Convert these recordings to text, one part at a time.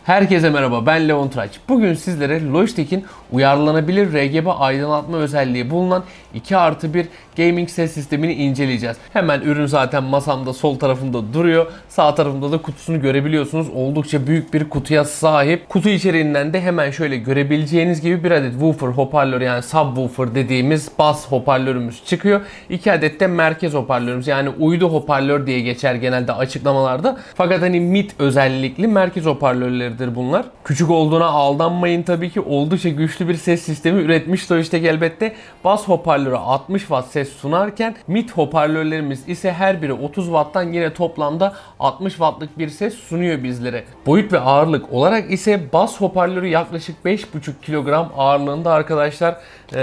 Herkese merhaba, ben Leon Traç. Bugün sizlere Logitech'in uyarlanabilir RGB aydınlatma özelliği bulunan 2+1 gaming ses sistemini inceleyeceğiz. Hemen ürün zaten masamda sol tarafımda duruyor. Sağ tarafımda da kutusunu görebiliyorsunuz. Oldukça büyük bir kutuya sahip. Kutu içeriğinden de hemen şöyle görebileceğiniz gibi bir adet woofer hoparlör, yani subwoofer dediğimiz bas hoparlörümüz çıkıyor. 2 adet de merkez hoparlörümüz, yani uydu hoparlör diye geçer genelde açıklamalarda. Fakat hani mid özellikli merkez hoparlörleridir bunlar. Küçük olduğuna aldanmayın tabii ki. Oldukça güçlü bir ses sistemi üretmiş Logitech elbette. Bas hoparlörü 60 Watt ses sunarken mid hoparlörlerimiz ise her biri 30 Watt'tan yine toplamda 60 Watt'lık bir ses sunuyor bizlere. Boyut ve ağırlık olarak ise bas hoparlörü yaklaşık 5,5 kilogram ağırlığında arkadaşlar.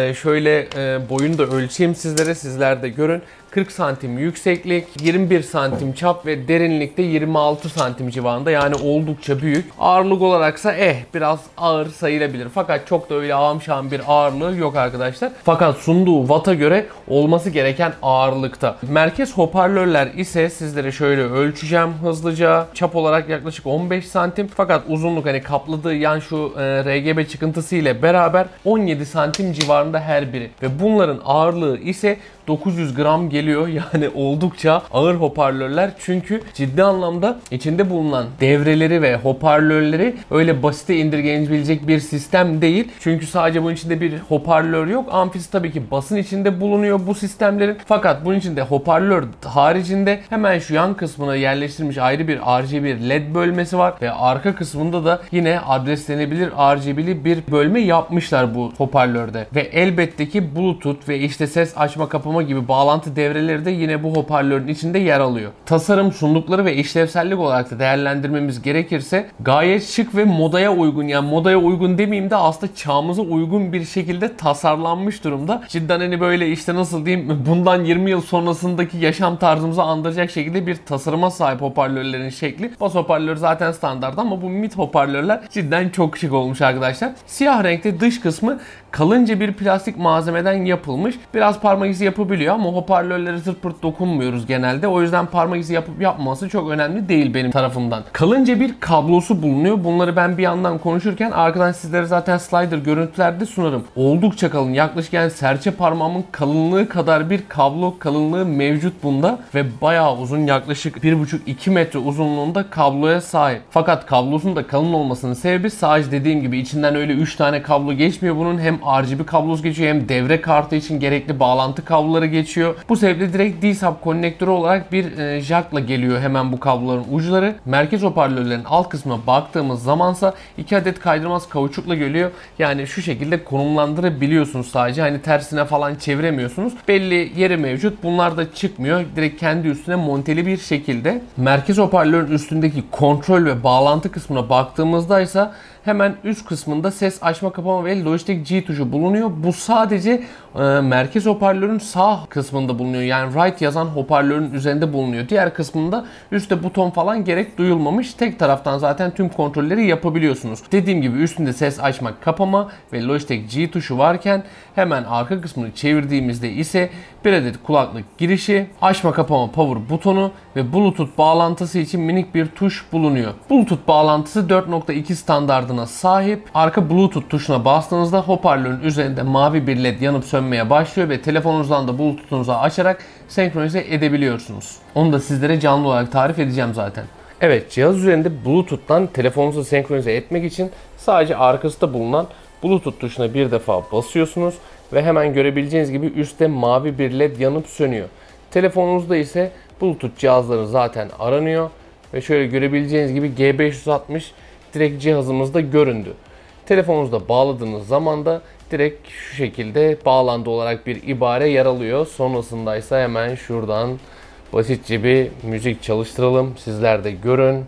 Şöyle boyunu da ölçeyim sizlere, sizler de görün. 40 santim yükseklik, 21 santim çap ve derinlikte 26 santim civarında, yani oldukça büyük. Ağırlık olaraksa biraz ağır sayılabilir. Fakat çok da öyle ağam bir ağırlığı yok arkadaşlar. Fakat sunduğu watt'a göre olması gereken ağırlıkta. Merkez hoparlörler ise sizlere şöyle ölçeceğim hızlıca. Çap olarak yaklaşık 15 santim. Fakat uzunluk, hani kapladığı yan şu RGB çıkıntısı ile beraber 17 santim civarında her biri. Ve bunların ağırlığı ise 900 gram geliyor. Yani oldukça ağır hoparlörler, çünkü ciddi anlamda içinde bulunan devreleri ve hoparlörleri öyle basite indirgenebilecek bir sistem değil. Çünkü sadece bunun içinde bir hoparlör yok. Amfisi tabii ki basın içinde bulunuyor bu sistemlerin. Fakat bunun içinde hoparlör haricinde hemen şu yan kısmına yerleştirilmiş ayrı bir RGB LED bölmesi var ve arka kısmında da yine adreslenebilir RGB'li bir bölme yapmışlar bu hoparlörde. Ve elbette ki Bluetooth ve işte ses açma kapama gibi bağlantı devreleri de yine bu hoparlörün içinde yer alıyor. Tasarım, sundukları ve işlevsellik olarak da değerlendirmemiz gerekirse gayet şık ve modaya uygun, yani modaya uygun demeyeyim de aslında çağımıza uygun bir şekilde tasarlanmış durumda. Cidden hani böyle işte nasıl diyeyim, bundan 20 yıl sonrasındaki yaşam tarzımızı andıracak şekilde bir tasarıma sahip hoparlörlerin şekli. Bas hoparlör zaten standart ama bu mid hoparlörler cidden çok şık olmuş arkadaşlar. Siyah renkte dış kısmı kalınca bir plastik malzemeden yapılmış. Biraz parmak izi yapabiliyor ama hoparlörlere zırt pırt dokunmuyoruz genelde. O yüzden parmak izi yapıp yapmaması çok önemli değil benim tarafımdan. Kalınca bir kablosu bulunuyor. Bunları ben bir yandan konuşurken arkadan sizlere zaten slider görüntülerde sunarım. Oldukça kalın. Yaklaşık yani serçe parmağımın kalınlığı kadar bir kablo kalınlığı mevcut bunda ve bayağı uzun, yaklaşık 1,5-2 metre uzunluğunda kabloya sahip. Fakat kablosunun da kalın olmasının sebebi sadece dediğim gibi içinden öyle 3 tane kablo geçmiyor bunun. Hem RGB kablosu geçiyor hem devre kartı için gerekli bağlantı kabloları geçiyor. Bu sebeple direkt D-Sub konnektörü olarak bir jackla geliyor hemen bu kabloların uçları. Merkez hoparlörlerin alt kısmına baktığımız zamansa 2 adet kaydırmaz kauçukla geliyor. Yani şu şekilde konumlandırabiliyorsunuz sadece. Hani tersine falan çeviremiyorsunuz. Belli yeri mevcut. Bunlar da çıkmıyor. Direkt kendi üstüne monteli bir şekilde. Merkez hoparlörün üstündeki kontrol ve bağlantı kısmına baktığımızda ise hemen üst kısmında ses açma kapama ve Logitech G tuşu bulunuyor. Bu sadece merkez hoparlörün sağ kısmında bulunuyor. Yani right yazan hoparlörün üzerinde bulunuyor. Diğer kısmında üstte buton falan gerek duyulmamış. Tek taraftan zaten tüm kontrolleri yapabiliyorsunuz. Dediğim gibi üstünde ses açma kapama ve Logitech G tuşu varken hemen arka kısmını çevirdiğimizde ise bir adet kulaklık girişi, açma kapama power butonu ve Bluetooth bağlantısı için minik bir tuş bulunuyor. Bluetooth bağlantısı 4.2 standardına sahip. Arka Bluetooth tuşuna bastığınızda hoparlörün üzerinde mavi bir led yanıp sönmeye başlıyor ve telefonunuzdan da Bluetooth'unuzu açarak senkronize edebiliyorsunuz. Onu da sizlere canlı olarak tarif edeceğim zaten. Evet, cihaz üzerinde Bluetooth'tan telefonunuzu senkronize etmek için sadece arkasında bulunan Bluetooth tuşuna bir defa basıyorsunuz ve hemen görebileceğiniz gibi üstte mavi bir led yanıp sönüyor. Telefonunuzda ise Bluetooth cihazları zaten aranıyor ve şöyle görebileceğiniz gibi G560 direkt cihazımızda göründü. Telefonunuzda bağladığınız zaman da direkt şu şekilde bağlandı olarak bir ibare yer alıyor. Sonrasında ise hemen şuradan basitçe bir müzik çalıştıralım. Sizler de görün.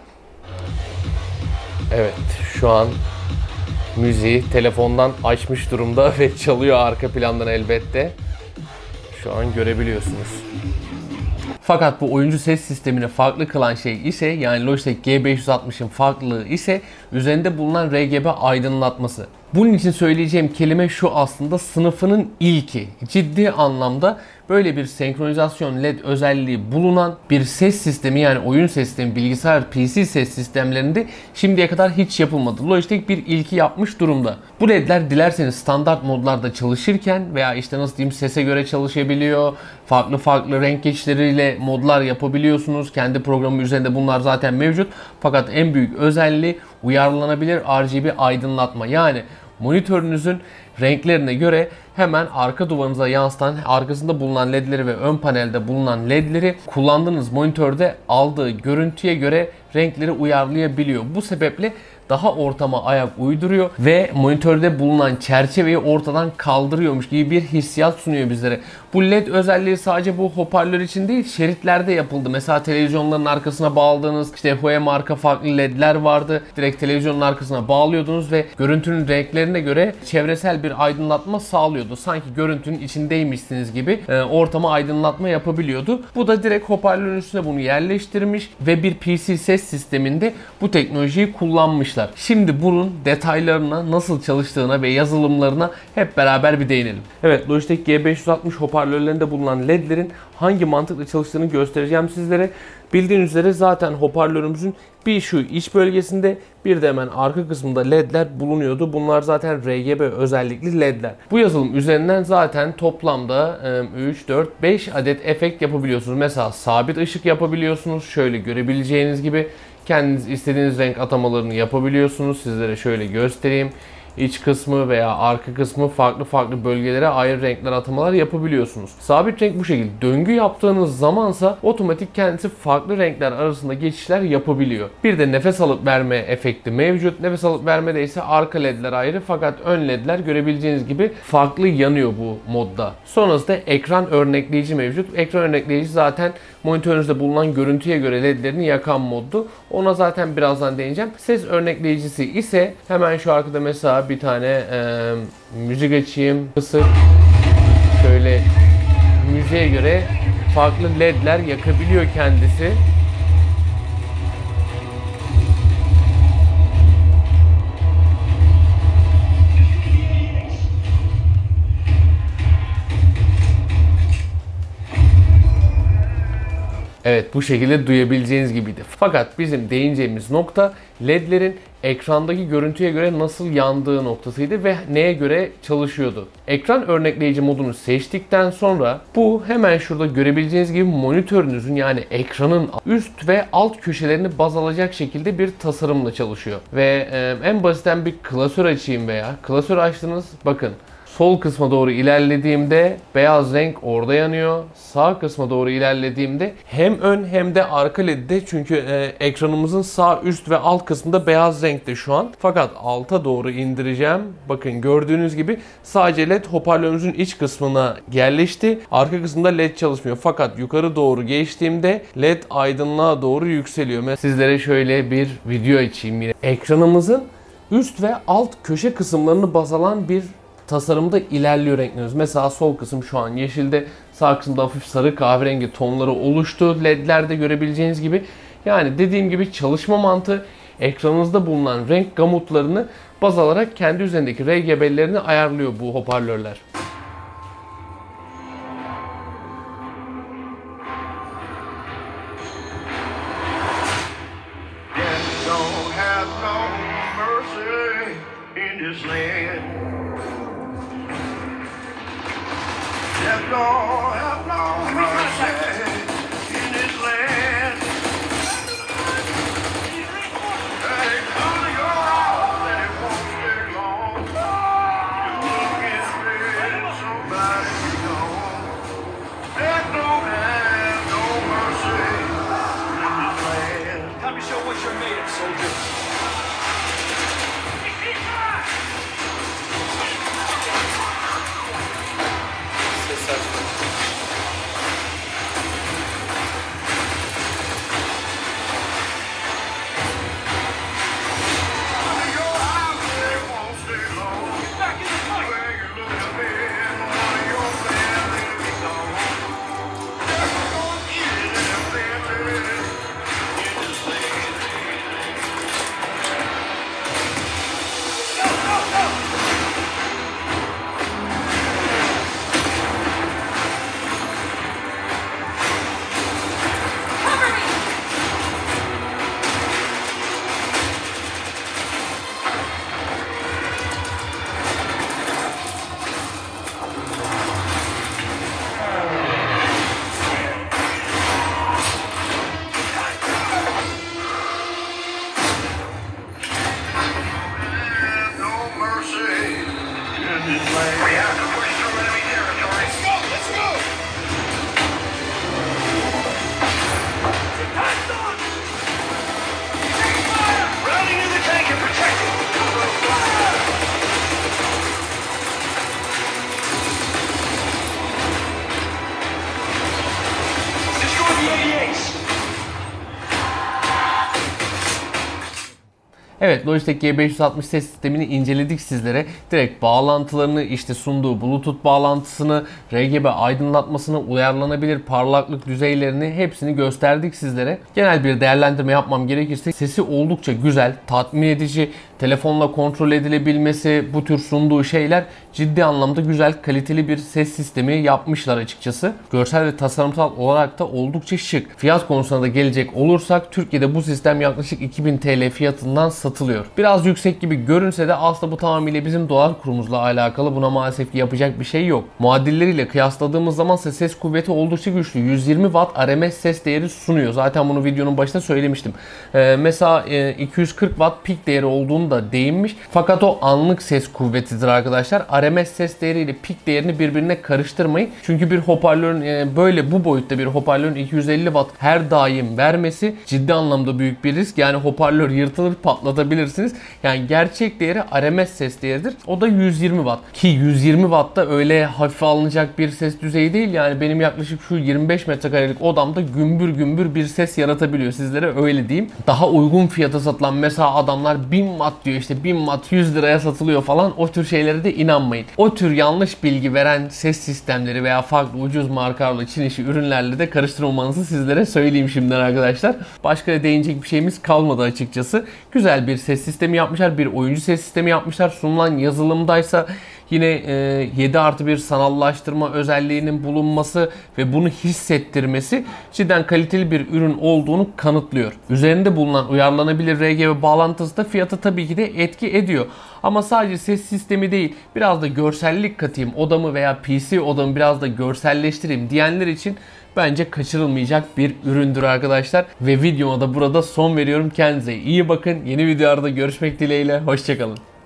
Evet, şu an müziği telefondan açmış durumda ve çalıyor arka plandan elbette. Şu an görebiliyorsunuz. Fakat bu oyuncu ses sistemini farklı kılan şey ise, yani Logitech G560'ın farklılığı ise üzerinde bulunan RGB aydınlatması. Bunun için söyleyeceğim kelime şu: aslında sınıfının ilki. Ciddi anlamda böyle bir senkronizasyon LED özelliği bulunan bir ses sistemi, yani oyun sistemi, bilgisayar, PC ses sistemlerinde şimdiye kadar hiç yapılmadı. Logitech bir ilki yapmış durumda. Bu LED'ler dilerseniz standart modlarda çalışırken veya işte nasıl diyeyim, sese göre çalışabiliyor. Farklı renk geçişleriyle modlar yapabiliyorsunuz. Kendi programı üzerinde bunlar zaten mevcut. Fakat en büyük özelliği uyarlanabilir RGB aydınlatma. Yani monitörünüzün renklerine göre hemen arka duvarınıza yansıtan, arkasında bulunan ledleri ve ön panelde bulunan ledleri kullandığınız monitörde aldığı görüntüye göre renkleri uyarlayabiliyor. Bu sebeple daha ortama ayak uyduruyor ve monitörde bulunan çerçeveyi ortadan kaldırıyormuş gibi bir hissiyat sunuyor bizlere. Bu LED özelliği sadece bu hoparlör için değil, şeritlerde yapıldı. Mesela televizyonların arkasına bağladığınız işte Hue marka farklı LED'ler vardı. Direkt televizyonun arkasına bağlıyordunuz ve görüntünün renklerine göre çevresel bir aydınlatma sağlıyordu. Sanki görüntünün içindeymişsiniz gibi ortama aydınlatma yapabiliyordu. Bu da direkt hoparlörün üstüne bunu yerleştirmiş ve bir PC ses sisteminde bu teknolojiyi kullanmışlar. Şimdi bunun detaylarına, nasıl çalıştığına ve yazılımlarına hep beraber bir değinelim. Evet, Logitech G560 hoparlörlerinde bulunan LED'lerin hangi mantıkla çalıştığını göstereceğim sizlere. Bildiğiniz üzere zaten hoparlörümüzün bir şu iç bölgesinde, bir de hemen arka kısmında LED'ler bulunuyordu. Bunlar zaten RGB özellikli LED'ler. Bu yazılım üzerinden zaten toplamda 3, 4, 5 adet efekt yapabiliyorsunuz. Mesela sabit ışık yapabiliyorsunuz. Şöyle görebileceğiniz gibi kendiniz istediğiniz renk atamalarını yapabiliyorsunuz. Sizlere şöyle göstereyim. İç kısmı veya arka kısmı farklı bölgelere ayrı renkler atamalar yapabiliyorsunuz. Sabit renk bu şekilde. Döngü yaptığınız zamansa otomatik kendisi farklı renkler arasında geçişler yapabiliyor. Bir de nefes alıp verme efekti mevcut. Nefes alıp vermede ise arka ledler ayrı, fakat ön ledler görebileceğiniz gibi farklı yanıyor bu modda. Sonrasında ekran örnekleyici mevcut. Ekran örnekleyici zaten monitörünüzde bulunan görüntüye göre ledlerini yakan moddu. Ona zaten birazdan değineceğim. Ses örnekleyicisi ise hemen şu arkada mesela bir tane müzik açayım. Kısık. Şöyle müziğe göre farklı ledler yakabiliyor kendisi. Evet, bu şekilde duyabileceğiniz gibiydi. Fakat bizim değineceğimiz nokta LED'lerin ekrandaki görüntüye göre nasıl yandığı noktasıydı ve neye göre çalışıyordu. Ekran örnekleyici modunu seçtikten sonra bu hemen şurada görebileceğiniz gibi monitörünüzün, yani ekranın üst ve alt köşelerini baz alacak şekilde bir tasarımla çalışıyor. Ve en basitten bir klasör açayım veya klasör açtınız. Bakın, sol kısma doğru ilerlediğimde beyaz renk orada yanıyor. Sağ kısma doğru ilerlediğimde hem ön hem de arka ledde, çünkü ekranımızın sağ üst ve alt kısmında beyaz renkte şu an. Fakat alta doğru indireceğim. Bakın, gördüğünüz gibi sadece led hoparlörümüzün iç kısmına yerleşti. Arka kısmında led çalışmıyor. Fakat yukarı doğru geçtiğimde led aydınlığa doğru yükseliyor. Sizlere şöyle bir video açayım yine. Ekranımızın üst ve alt köşe kısımlarını baz alan bir tasarımda ilerliyor renklerimiz. Mesela sol kısım şu an yeşilde, sağ kısımda hafif sarı kahverengi tonları oluştu. LED'lerde görebileceğiniz gibi. Yani dediğim gibi çalışma mantığı ekranınızda bulunan renk gamutlarını baz alarak kendi üzerindeki RGB'lerini ayarlıyor bu hoparlörler. Evet, Logitech G560 ses sistemini inceledik sizlere. Direkt bağlantılarını, işte sunduğu Bluetooth bağlantısını, RGB aydınlatmasını, uyarlanabilir parlaklık düzeylerini hepsini gösterdik sizlere. Genel bir değerlendirme yapmam gerekirse sesi oldukça güzel, tatmin edici, telefonla kontrol edilebilmesi, bu tür sunduğu şeyler ciddi anlamda güzel, kaliteli bir ses sistemi yapmışlar açıkçası. Görsel ve tasarımsal olarak da oldukça şık. Fiyat konusuna da gelecek olursak Türkiye'de bu sistem yaklaşık 2000 TL fiyatından satılıyor. Biraz yüksek gibi görünse de aslında bu tamamıyla bizim dolar kurumuzla alakalı. Buna maalesef ki yapacak bir şey yok. Muadilleriyle kıyasladığımız zaman ise ses kuvveti oldukça güçlü. 120 Watt RMS ses değeri sunuyor. Zaten bunu videonun başında söylemiştim. Mesela 240 Watt pik değeri olduğunu da değinmiş. Fakat o anlık ses kuvvetidir arkadaşlar. RMS ses değeriyle pik değerini birbirine karıştırmayın. Çünkü bir hoparlörün böyle bu boyutta bir hoparlörün 250 Watt her daim vermesi ciddi anlamda büyük bir risk. Yani hoparlör yırtılır, patlatabilirsiniz. Yani gerçek değeri RMS ses değeridir. O da 120 Watt. Ki 120 Watt da öyle hafife alınacak bir ses düzeyi değil. Yani benim yaklaşık şu 25 metrekarelik odamda gümbür gümbür bir ses yaratabiliyor. Sizlere öyle diyeyim. Daha uygun fiyata satılan mesela adamlar 1000 Watt diyor, işte 1000 Watt 100 liraya satılıyor falan. O tür şeylere de inanmayın. O tür yanlış bilgi veren ses sistemleri veya farklı ucuz markalarla, Çin işi ürünlerle de karıştırmamanızı sizlere söyleyeyim şimdiden arkadaşlar. Başka da değinecek bir şeyimiz kalmadı açıkçası. Güzel bir ses sistemi yapmışlar. Bir oyuncu ses sistemi yapmışlar. Sunulan yazılımdaysa yine 7+1 sanallaştırma özelliğinin bulunması ve bunu hissettirmesi cidden kaliteli bir ürün olduğunu kanıtlıyor. Üzerinde bulunan uyarlanabilir RGB bağlantısı da fiyatı tabii ki de etki ediyor. Ama sadece ses sistemi değil, biraz da görsellik katayım, odamı veya PC odamı biraz da görselleştireyim diyenler için bence kaçırılmayacak bir üründür arkadaşlar. Ve videoma da burada son veriyorum. Kendinize iyi bakın. Yeni videolarda görüşmek dileğiyle. Hoşçakalın.